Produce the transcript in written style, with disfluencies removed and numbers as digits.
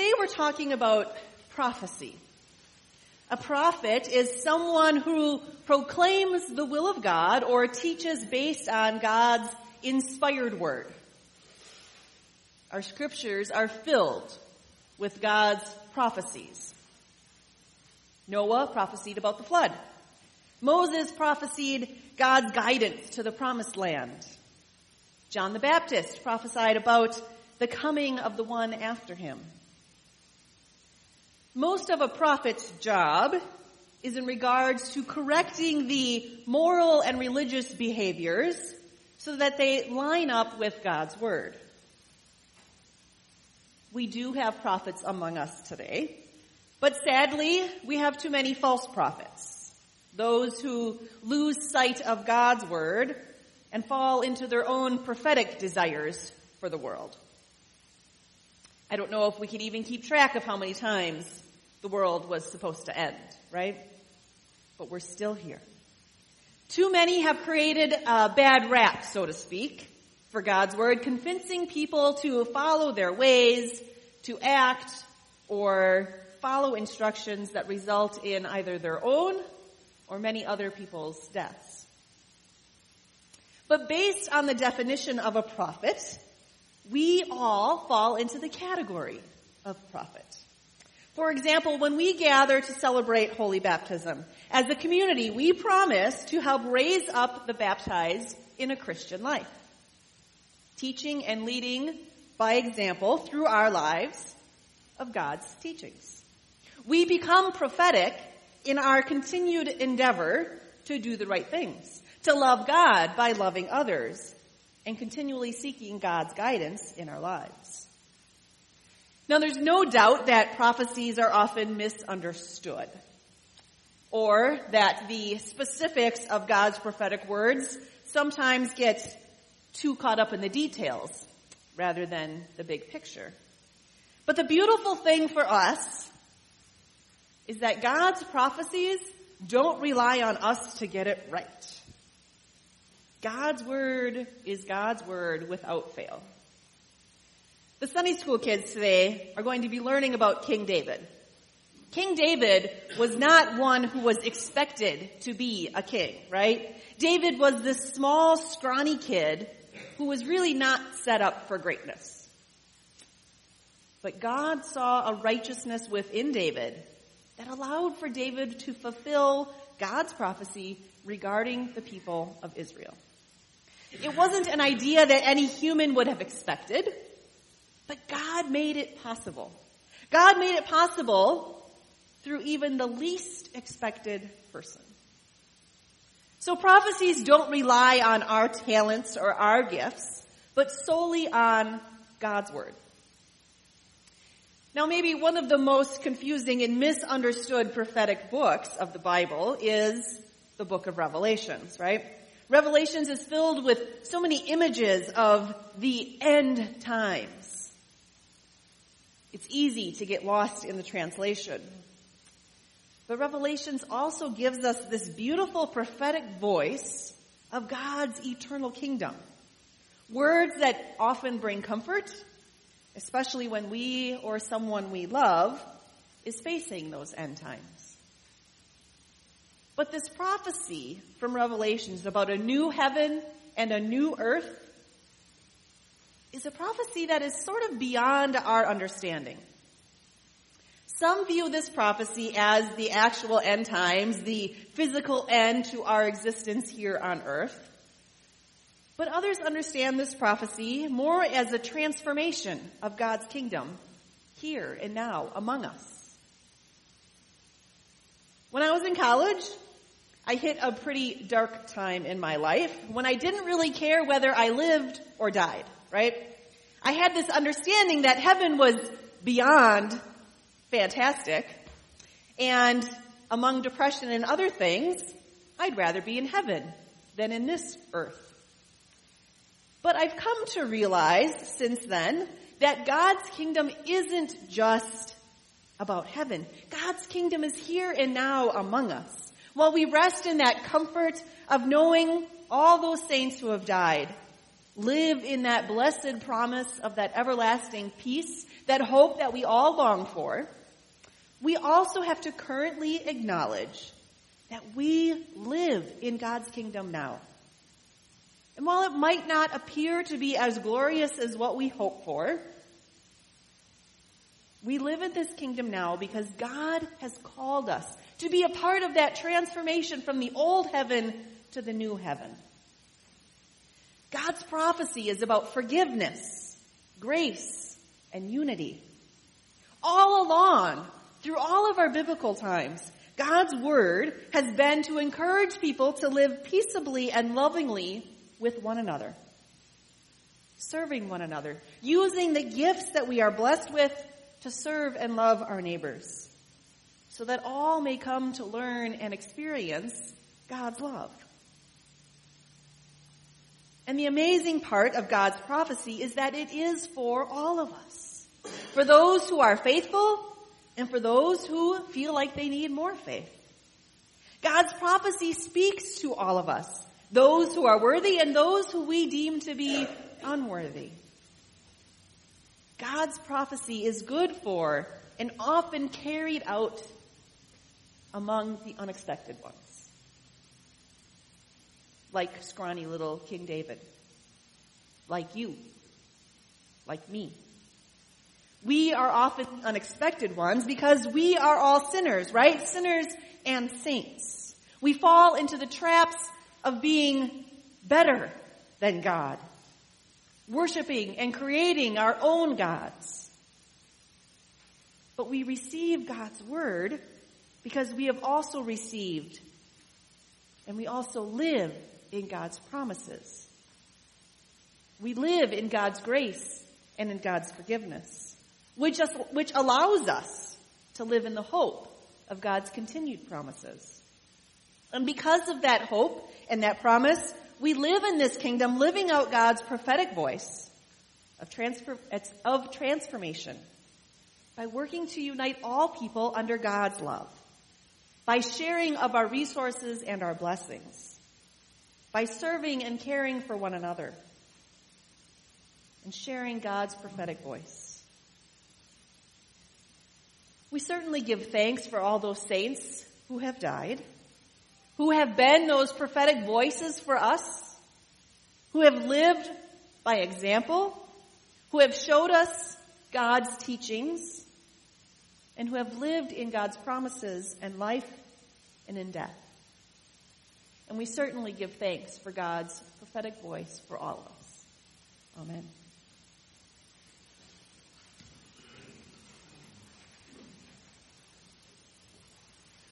Today we're talking about prophecy. A prophet is someone who proclaims the will of God or teaches based on God's inspired word. Our scriptures are filled with God's prophecies. Noah prophesied about the flood. Moses prophesied God's guidance to the promised land. John the Baptist prophesied about the coming of the one after him. Most of a prophet's job is in regards to correcting the moral and religious behaviors so that they line up with God's word. We do have prophets among us today, but sadly, we have too many false prophets, those who lose sight of God's word and fall into their own prophetic desires for the world. I don't know if we can even keep track of how many times the world was supposed to end, right? But we're still here. Too many have created a bad rap, so to speak, for God's word, convincing people to follow their ways, to act, or follow instructions that result in either their own or many other people's deaths. But based on the definition of a prophet, we all fall into the category of prophet. For example, when we gather to celebrate Holy Baptism, as a community, we promise to help raise up the baptized in a Christian life, teaching and leading by example through our lives of God's teachings. We become prophetic in our continued endeavor to do the right things, to love God by loving others, and continually seeking God's guidance in our lives. Now, there's no doubt that prophecies are often misunderstood, or that the specifics of God's prophetic words sometimes get too caught up in the details rather than the big picture. But the beautiful thing for us is that God's prophecies don't rely on us to get it right. God's word is God's word without fail. The Sunday school kids today are going to be learning about King David. King David was not one who was expected to be a king, right? David was this small, scrawny kid who was really not set up for greatness. But God saw a righteousness within David that allowed for David to fulfill God's prophecy regarding the people of Israel. It wasn't an idea that any human would have expected, but God made it possible. God made it possible through even the least expected person. So prophecies don't rely on our talents or our gifts, but solely on God's word. Now, maybe one of the most confusing and misunderstood prophetic books of the Bible is the book of Revelations, right? Revelations is filled with so many images of the end times. It's easy to get lost in the translation. But Revelations also gives us this beautiful prophetic voice of God's eternal kingdom. Words that often bring comfort, especially when we or someone we love is facing those end times. But this prophecy from Revelations about a new heaven and a new earth is a prophecy that is sort of beyond our understanding. Some view this prophecy as the actual end times, the physical end to our existence here on earth. But others understand this prophecy more as a transformation of God's kingdom here and now among us. When I was in college, I hit a pretty dark time in my life when I didn't really care whether I lived or died, right? I had this understanding that heaven was beyond fantastic, and among depression and other things, I'd rather be in heaven than in this earth. But I've come to realize since then that God's kingdom isn't just about heaven. God's kingdom is here and now among us. While we rest in that comfort of knowing all those saints who have died live in that blessed promise of that everlasting peace, that hope that we all long for, we also have to currently acknowledge that we live in God's kingdom now. And while it might not appear to be as glorious as what we hope for, we live in this kingdom now because God has called us to be a part of that transformation from the old heaven to the new heaven. God's prophecy is about forgiveness, grace, and unity. All along, through all of our biblical times, God's word has been to encourage people to live peaceably and lovingly with one another, serving one another, using the gifts that we are blessed with to serve and love our neighbors, so that all may come to learn and experience God's love. And the amazing part of God's prophecy is that it is for all of us, for those who are faithful and for those who feel like they need more faith. God's prophecy speaks to all of us, those who are worthy and those who we deem to be unworthy. God's prophecy is good for and often carried out among the unexpected ones. Like scrawny little King David. Like you. Like me. We are often unexpected ones because we are all sinners, right? Sinners and saints. We fall into the traps of being better than God, worshiping and creating our own gods. But we receive God's word because we have also received and we also live in God's promises. We live in God's grace and in God's forgiveness, which allows us to live in the hope of God's continued promises. And because of that hope and that promise, we live in this kingdom living out God's prophetic voice of transformation by working to unite all people under God's love, by sharing of our resources and our blessings, by serving and caring for one another, and sharing God's prophetic voice. We certainly give thanks for all those saints who have died, who have been those prophetic voices for us, who have lived by example, who have showed us God's teachings, and who have lived in God's promises in life and in death. And we certainly give thanks for God's prophetic voice for all of us. Amen.